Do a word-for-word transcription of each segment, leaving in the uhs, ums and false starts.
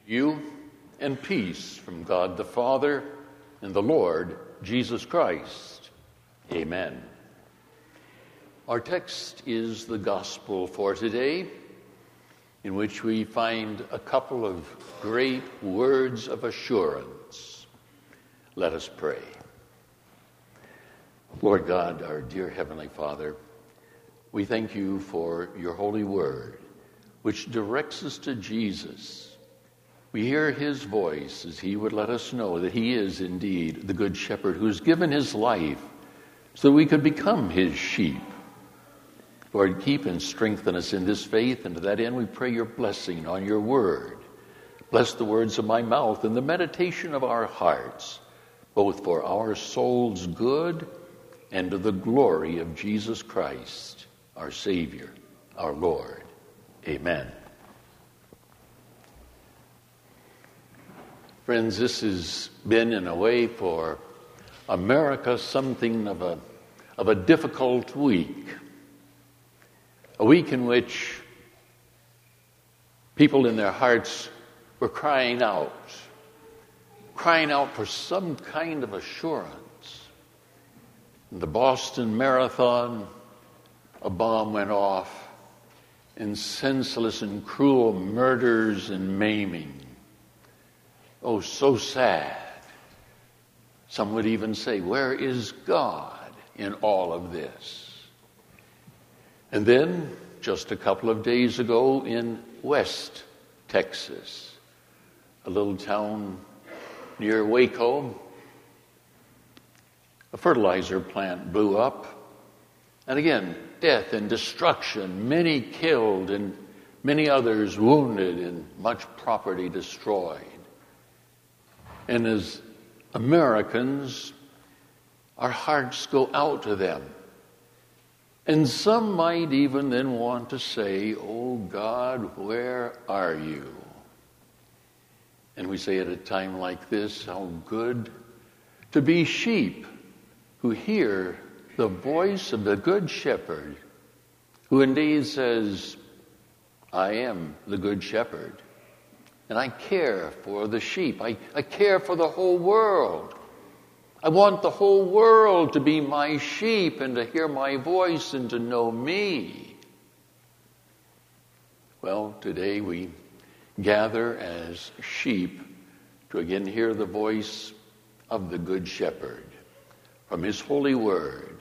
You and peace from God the Father and the Lord Jesus Christ. Amen. Our text is the gospel for today, in which we find a couple of great words of assurance. Let us pray. Lord God, our dear Heavenly Father, we thank you for your holy word, which directs us to Jesus. We hear his voice as he would let us know that he is indeed the good shepherd who has given his life so that we could become his sheep. Lord, keep and strengthen us in this faith, and to that end we pray your blessing on your word. Bless the words of my mouth and the meditation of our hearts, both for our soul's good and to the glory of Jesus Christ, our Savior, our Lord. Amen. Friends, this has been, in a way, for America something of a, of a difficult week. A week in which people in their hearts were crying out, crying out for some kind of assurance. In the Boston Marathon, a bomb went off, and senseless and cruel murders and maiming. Oh, so sad. Some would even say, where is God in all of this? And then, just a couple of days ago in West Texas, a little town near Waco, a fertilizer plant blew up. And again, death and destruction, many killed and many others wounded and much property destroyed. And as Americans, our hearts go out to them. And some might even then want to say, oh God, where are you? And we say at a time like this, how good to be sheep who hear the voice of the good shepherd, who indeed says, I am the good shepherd. And I care for the sheep. I, I care for the whole world. I want the whole world to be my sheep and to hear my voice and to know me. Well, today we gather as sheep to again hear the voice of the Good Shepherd from his holy word.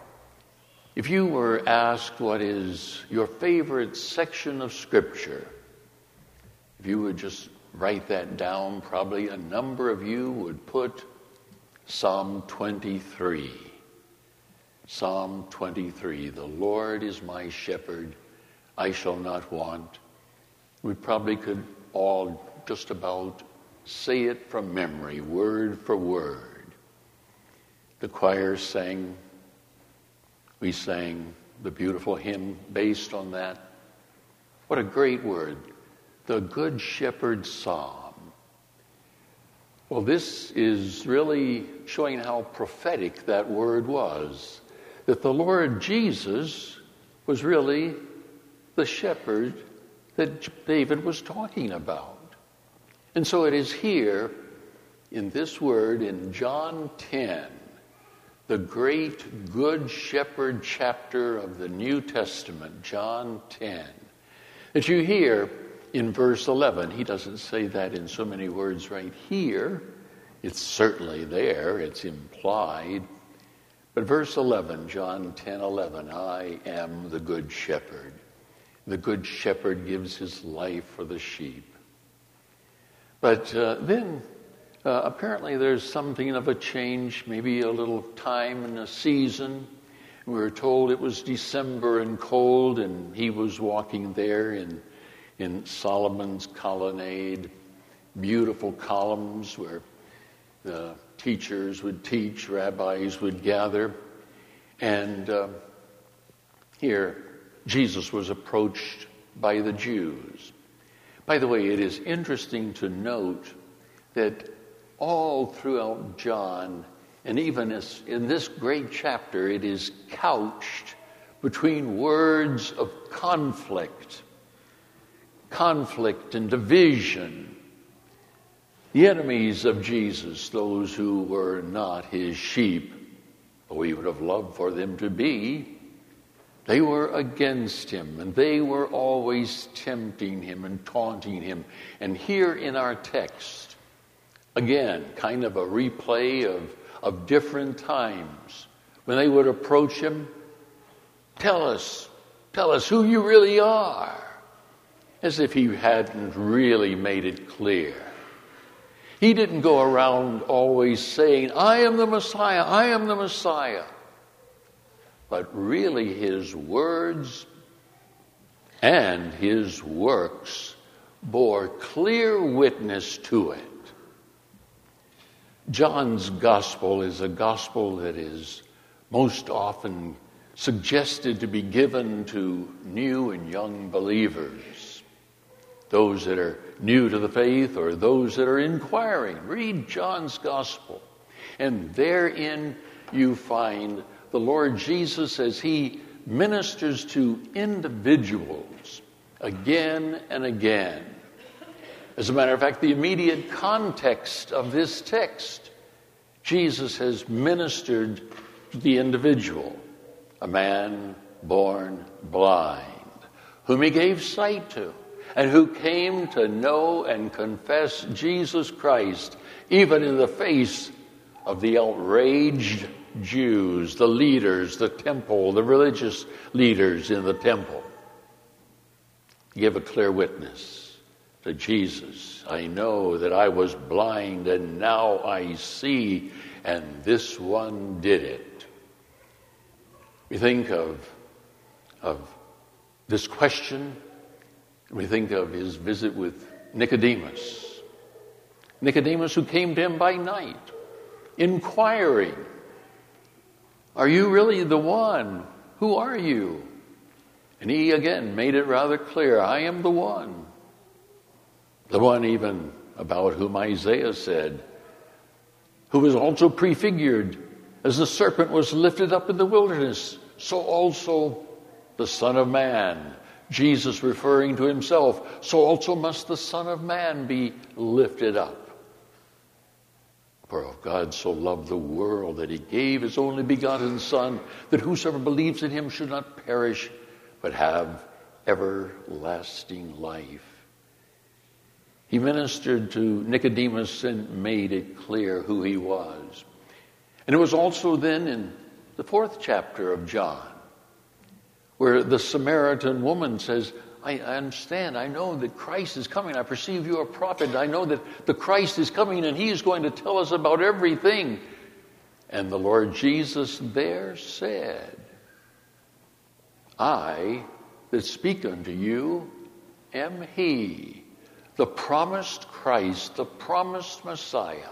If you were asked what is your favorite section of Scripture, if you would just write that down, probably a number of you would put Psalm twenty-three. Psalm twenty-three, the Lord is my shepherd, I shall not want. We probably could all just about say it from memory, word for word. The choir sang, we sang the beautiful hymn based on that. What a great word. The Good Shepherd Psalm. Well, this is really showing how prophetic that word was. That the Lord Jesus was really the shepherd that David was talking about. And so it is here in this word in John ten, the great Good Shepherd chapter of the New Testament, John ten, that you hear in verse eleven. He doesn't say that in so many words right here. It's certainly there. It's implied. But verse eleven, John ten eleven, I am the good shepherd. The good shepherd gives his life for the sheep. But uh, then uh, apparently there's something of a change, maybe a little time and a season. We were told it was December and cold, and he was walking there in in Solomon's colonnade, beautiful columns where the teachers would teach, rabbis would gather. And uh, here, Jesus was approached by the Jews. By the way, it is interesting to note that all throughout John, and even as in this great chapter, it is couched between words of conflict, conflict and division, The enemies of Jesus, those who were not his sheep, though he would have loved for them to be, they were against him, and they were always tempting him and taunting him. And here in our text, again, kind of a replay of, of different times, when they would approach him, tell us, tell us who you really are, as if he hadn't really made it clear. He didn't go around always saying, I am the Messiah, I am the Messiah. But really his words and his works bore clear witness to it. John's gospel is a gospel that is most often suggested to be given to new and young believers, those that are new to the faith or those that are inquiring. Read John's gospel, and therein you find the Lord Jesus as he ministers to individuals again and again. As a matter of fact, the immediate context of this text, Jesus has ministered to the individual, a man born blind, whom he gave sight to, and who came to know and confess Jesus Christ, even in the face of the outraged Jews, the leaders, the temple, the religious leaders in the temple. Give a clear witness to Jesus. I know that I was blind and now I see, and this one did it. We think of, of this question. We think of his visit with Nicodemus. Nicodemus, who came to him by night, inquiring, are you really the one? Who are you? And he again made it rather clear, I am the one. The one even about whom Isaiah said, who was also prefigured as the serpent was lifted up in the wilderness, so also the Son of Man. Jesus referring to himself, so also must the Son of Man be lifted up. For God so loved the world that he gave his only begotten Son, that whosoever believes in him should not perish, but have everlasting life. He ministered to Nicodemus and made it clear who he was. And it was also then in the fourth chapter of John, where the Samaritan woman says, I understand, I know that Christ is coming. I perceive you are a prophet. I know that the Christ is coming and he is going to tell us about everything. And the Lord Jesus there said, I that speak unto you am he, the promised Christ, the promised Messiah.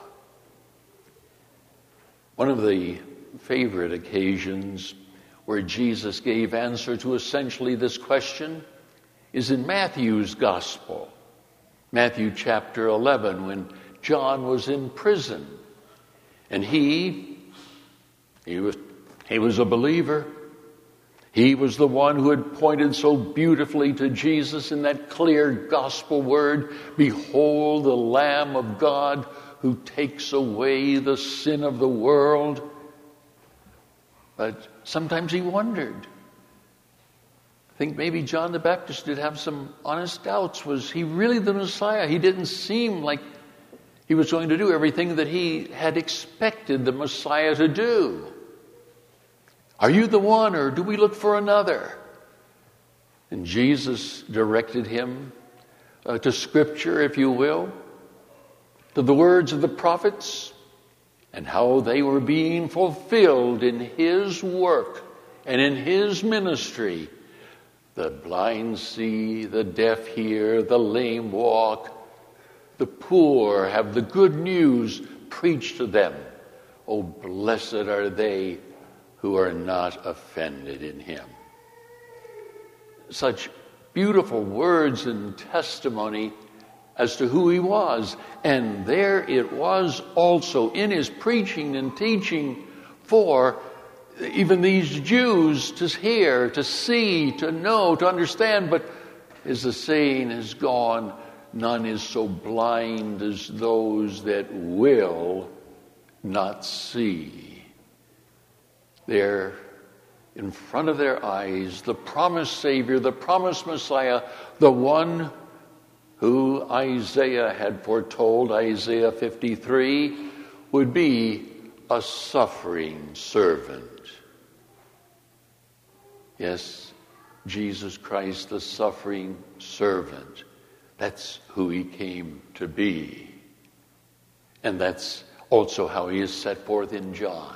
One of the favorite occasions where Jesus gave answer to essentially this question is in Matthew's gospel. Matthew chapter eleven, when John was in prison. And he, he was, he was a believer. He was the one who had pointed so beautifully to Jesus in that clear gospel word, behold the Lamb of God who takes away the sin of the world. But sometimes he wondered. I think maybe John the Baptist did have some honest doubts. Was he really the Messiah? He didn't seem like he was going to do everything that he had expected the Messiah to do. Are you the one, or do we look for another? And Jesus directed him uh, to Scripture, if you will, to the words of the prophets, and how they were being fulfilled in his work and in his ministry. The blind see, the deaf hear, the lame walk, the poor have the good news preached to them. Oh, blessed are they who are not offended in him. Such beautiful words and testimony as to who he was. And there it was also in his preaching and teaching for even these Jews to hear, to see, to know, to understand. But as the saying has gone, none is so blind as those that will not see. There, in front of their eyes, the promised Savior, the promised Messiah, the one who Isaiah had foretold, Isaiah fifty-three, would be a suffering servant. Yes, Jesus Christ, the suffering servant. That's who he came to be. And that's also how he is set forth in John.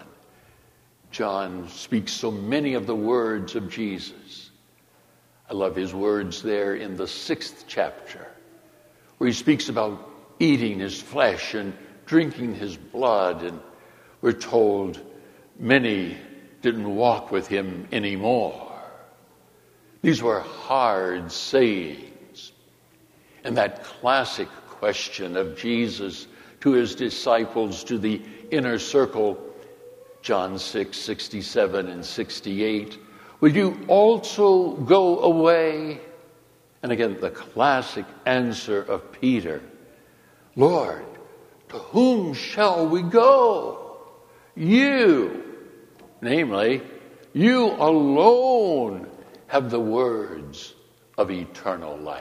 John speaks so many of the words of Jesus. I love his words there in the sixth chapter, where he speaks about eating his flesh and drinking his blood. And we're told many didn't walk with him anymore. These were hard sayings. And that classic question of Jesus to his disciples, to the inner circle, John six, sixty-seven and sixty-eight, will you also go away? And again, the classic answer of Peter, Lord, to whom shall we go? You, namely, you alone have the words of eternal life.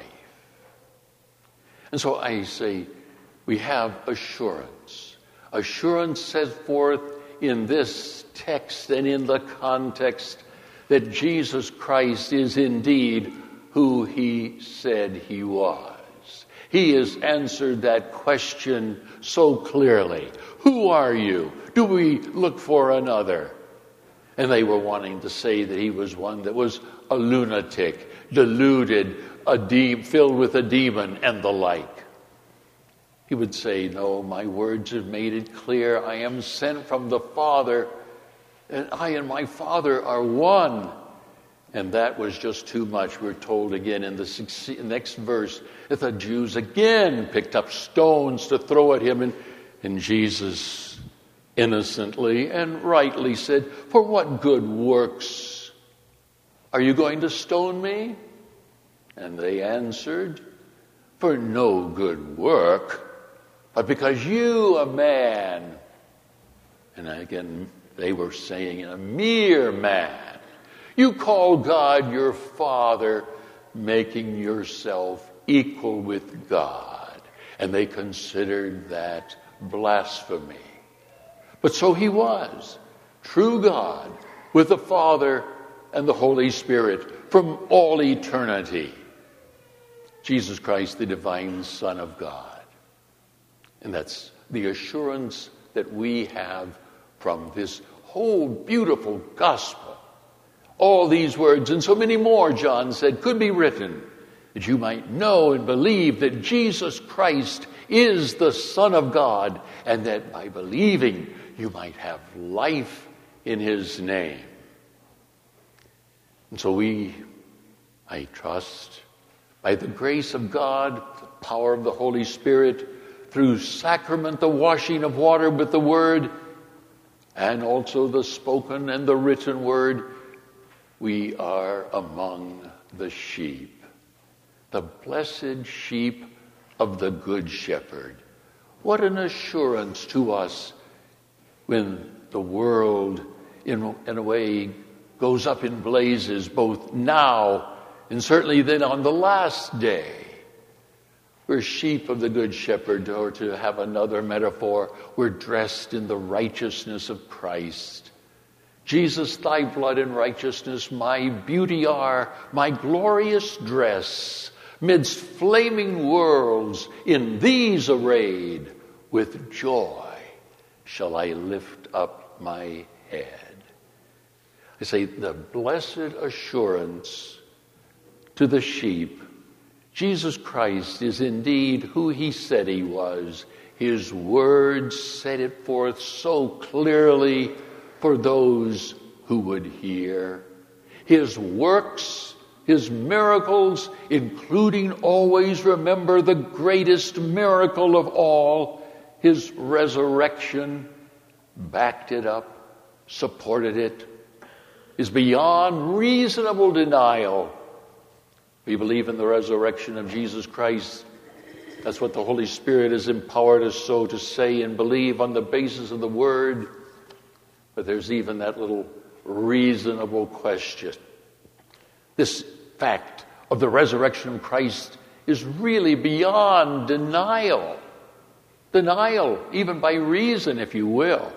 And so I say, we have assurance. Assurance set forth in this text and in the context that Jesus Christ is indeed who he said he was. He has answered that question so clearly. Who are you? Do we look for another? And they were wanting to say that he was one that was a lunatic, deluded, a de- filled with a demon, and the like. He would say, no, my words have made it clear. I am sent from the Father, and I and my Father are one. And that was just too much. We're told again in the next verse that the Jews again picked up stones to throw at him. And, and Jesus innocently and rightly said, for what good works are you going to stone me? And they answered, for no good work, but because you, a man, and again, they were saying, a mere man, you call God your Father, making yourself equal with God. And they considered that blasphemy. But so he was, true God, with the Father and the Holy Spirit from all eternity. Jesus Christ, the divine Son of God. And that's the assurance that we have from this whole beautiful gospel. All these words and so many more, John said, could be written that you might know and believe that Jesus Christ is the Son of God, and that by believing you might have life in his name. And so we, I trust, by the grace of God, the power of the Holy Spirit, through sacrament, the washing of water with the word, and also the spoken and the written word, we are among the sheep, the blessed sheep of the Good Shepherd. What an assurance to us when the world, in, in a way, goes up in blazes, both now and certainly then on the last day. We're sheep of the Good Shepherd, or to have another metaphor, we're dressed in the righteousness of Christ. Jesus, thy blood and righteousness, my beauty are, my glorious dress, midst flaming worlds, in these arrayed, with joy shall I lift up my head. I say, the blessed assurance to the sheep, Jesus Christ is indeed who he said he was. His words set it forth so clearly for those who would hear. His works, his miracles, including, always remember, the greatest miracle of all, his resurrection, backed it up, supported it, is beyond reasonable denial. We believe in the resurrection of Jesus Christ. That's what the Holy Spirit has empowered us so to say and believe on the basis of the Word. But there's even that little reasonable question. This fact of the resurrection of Christ is really beyond denial. Denial, even by reason, if you will.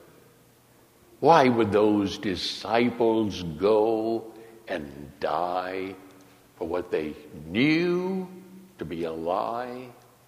Why would those disciples go and die for what they knew to be a lie?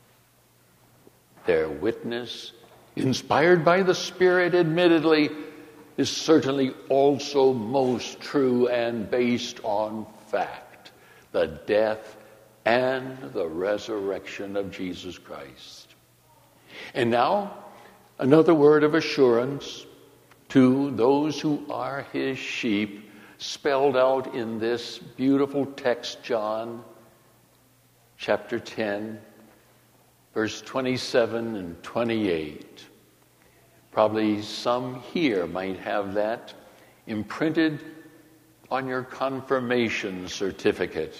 Their witness, inspired by the Spirit, admittedly, is certainly also most true and based on fact. The death and the resurrection of Jesus Christ. And now, another word of assurance to those who are his sheep, spelled out in this beautiful text, John chapter ten, verse twenty-seven and twenty-eight. Probably some here might have that imprinted on your confirmation certificate,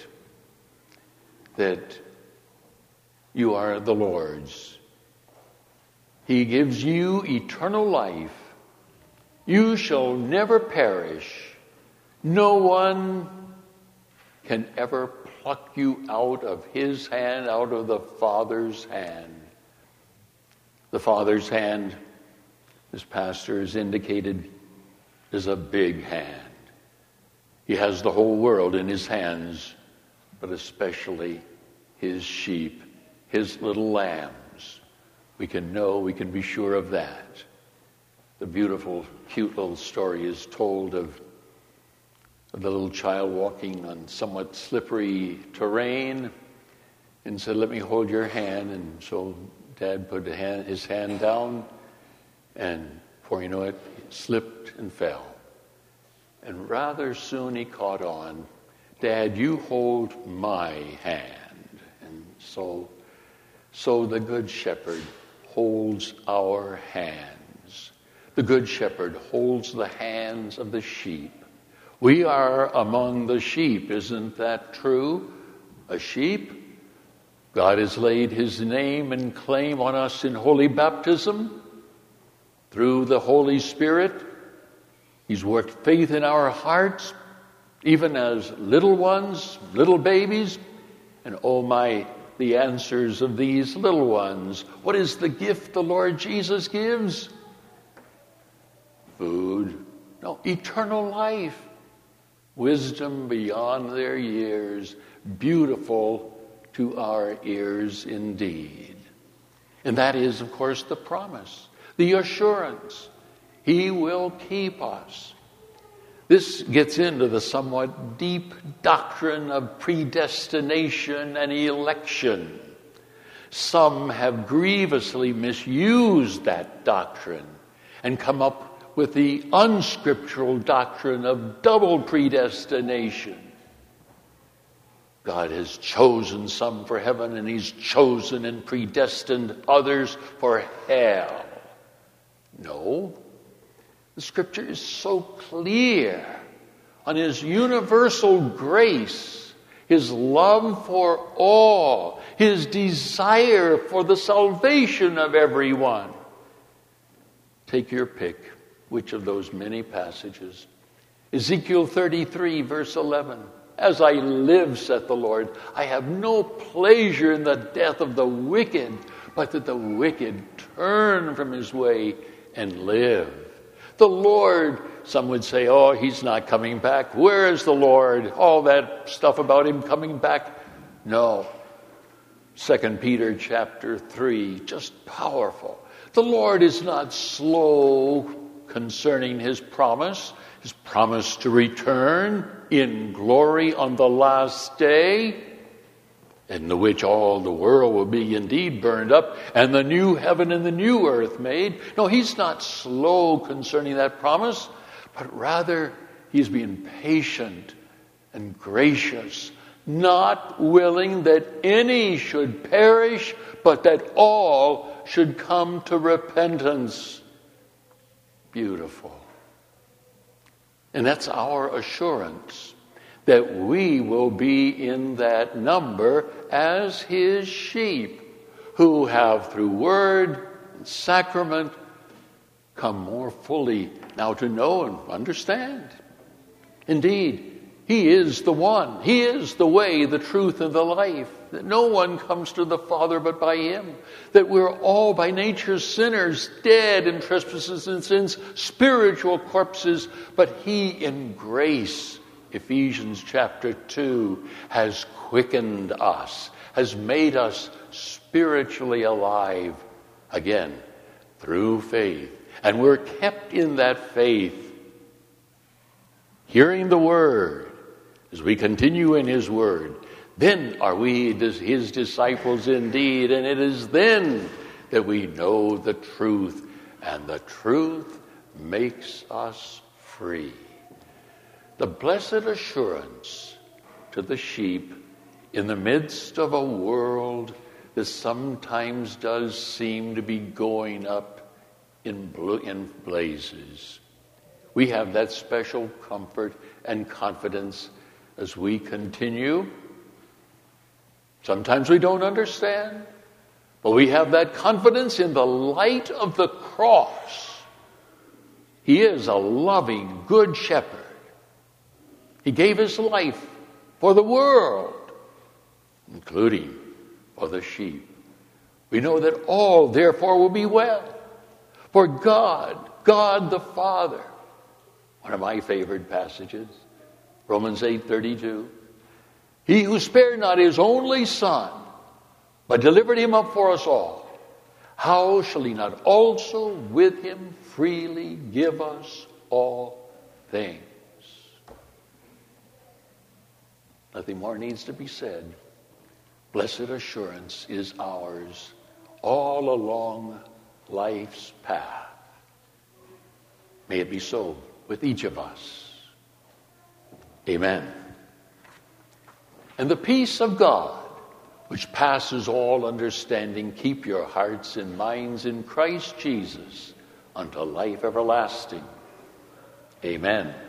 that you are the Lord's. He gives you eternal life. You shall never perish. No one can ever pluck you out of his hand, out of the Father's hand. The Father's hand, as Pastor has indicated, is a big hand. He has the whole world in his hands, but especially his sheep, his little lambs. We can know, we can be sure of that. The beautiful, cute little story is told of, of the little child walking on somewhat slippery terrain and said, "Let me hold your hand." And so Dad put a hand, his hand down, and before you know it, he slipped and fell. And rather soon he caught on, "Dad, you hold my hand." And so, so the Good Shepherd holds our hands. The Good Shepherd holds the hands of the sheep. We are among the sheep, isn't that true? A sheep. God has laid his name and claim on us in holy baptism. Through the Holy Spirit, he's worked faith in our hearts, even as little ones, little babies. And oh my, the answers of these little ones. What is the gift the Lord Jesus gives? Food. No, eternal life. Wisdom beyond their years. Beautiful to our ears indeed. And that is, of course, the promise, the assurance. He will keep us. This gets into the somewhat deep doctrine of predestination and election. Some have grievously misused that doctrine and come up with the unscriptural doctrine of double predestination. God has chosen some for heaven, and he's chosen and predestined others for hell. No. The Scripture is so clear on his universal grace, his love for all, his desire for the salvation of everyone. Take your pick. Which of those many passages? Ezekiel thirty-three, verse eleven. "As I live, saith the Lord, I have no pleasure in the death of the wicked, but that the wicked turn from his way and live." The Lord, some would say, "Oh, he's not coming back. Where is the Lord?" All that stuff about him coming back. No. Second Peter chapter three, just powerful. The Lord is not slow concerning his promise, his promise to return in glory on the last day, in the which all the world will be indeed burned up, and the new heaven and the new earth made. No, he's not slow concerning that promise, but rather he's being patient and gracious, not willing that any should perish, but that all should come to repentance. Beautiful. And that's our assurance, that we will be in that number as his sheep, who have through word and sacrament come more fully now to know and understand. Indeed, he is the one. He is the way, the truth, and the life. That no one comes to the Father but by him. That we're all by nature sinners, dead in trespasses and sins, spiritual corpses. But he in grace, Ephesians chapter two, has quickened us, has made us spiritually alive again through faith. And we're kept in that faith, hearing the word. As we continue in his word, then are we his disciples indeed, and it is then that we know the truth, and the truth makes us free. The blessed assurance to the sheep in the midst of a world that sometimes does seem to be going up in, bla- in blazes. We have that special comfort and confidence as we continue. Sometimes we don't understand, but we have that confidence in the light of the cross. He is a loving, good shepherd. He gave his life for the world, including for the sheep. We know that all, therefore, will be well. For God, God the Father, one of my favorite passages, Romans eight thirty-two. He who spared not his only Son, but delivered him up for us all, how shall he not also with him freely give us all things? Nothing more needs to be said. Blessed assurance is ours all along life's path. May it be so with each of us. Amen. And the peace of God, which passes all understanding, keep your hearts and minds in Christ Jesus unto life everlasting. Amen.